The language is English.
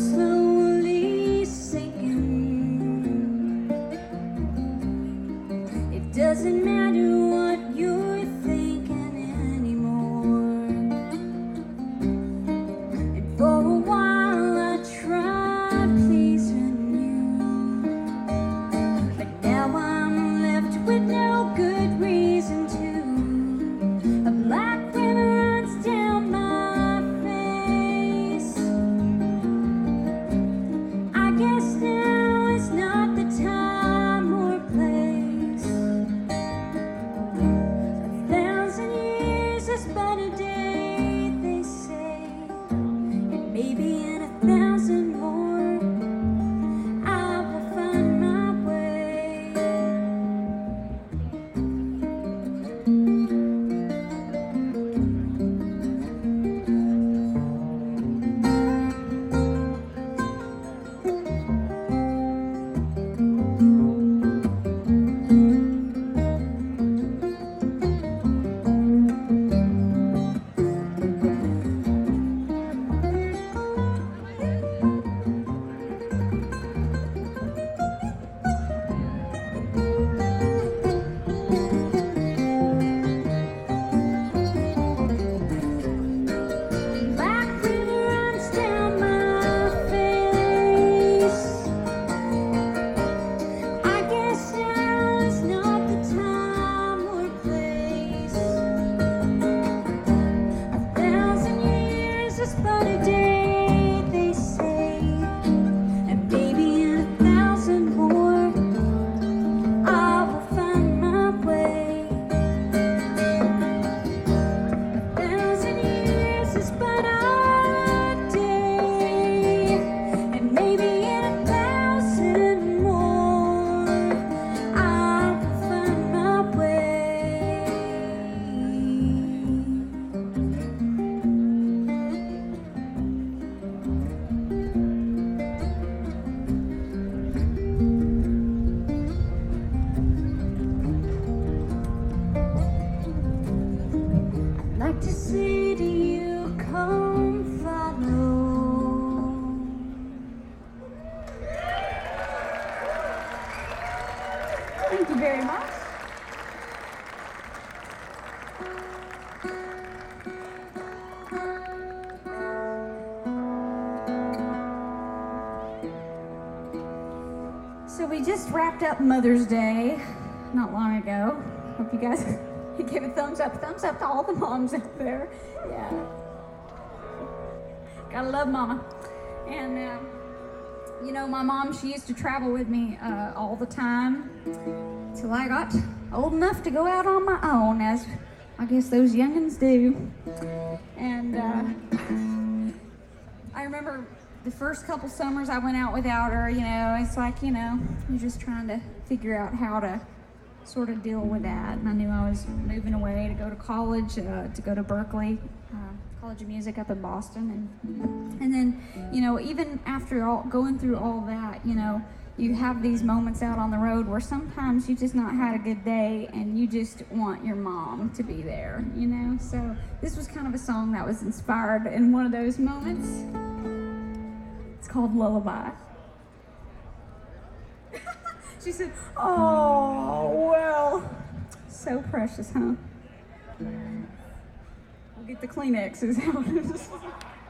slowly sinking. It doesn't matter what you're thinking anymore. And for a while I tried pleasing you, but now I'm left with no good reason to. A black river runs down my face. I guess now is not the time or place. 1,000 years is but a day, they say, and maybe in 1,000 more I will find my way. Black river runs down my face. I guess now is not the time or place. 1,000 years is but a day, they say, and maybe in 1,000 more I will find my way. 1,000 years is but a day, and maybe in 1,000 more I will find my way. I'd like to say to you, come follow. Thank you very much. So we just wrapped up Mother's Day not long ago. Hope you guys give a thumbs up to all the moms out there. Yeah. Gotta love mama. And you know, my mom, she used to travel with me all the time till I got old enough to go out on my own, as I guess those youngins do. And I remember the first couple summers I went out without her. You know, it's like, you know, you're just trying to figure out how to sort of deal with that. And I knew I was moving away to go to college, to go to Berkeley, College of Music up in Boston. And then, you know, even after going through all that, you know, you have these moments out on the road where sometimes you just not had a good day and you just want your mom to be there, you know? So this was kind of a song that was inspired in one of those moments. It's called Lullaby. She said, oh, well, so precious, huh? We'll get the Kleenexes out.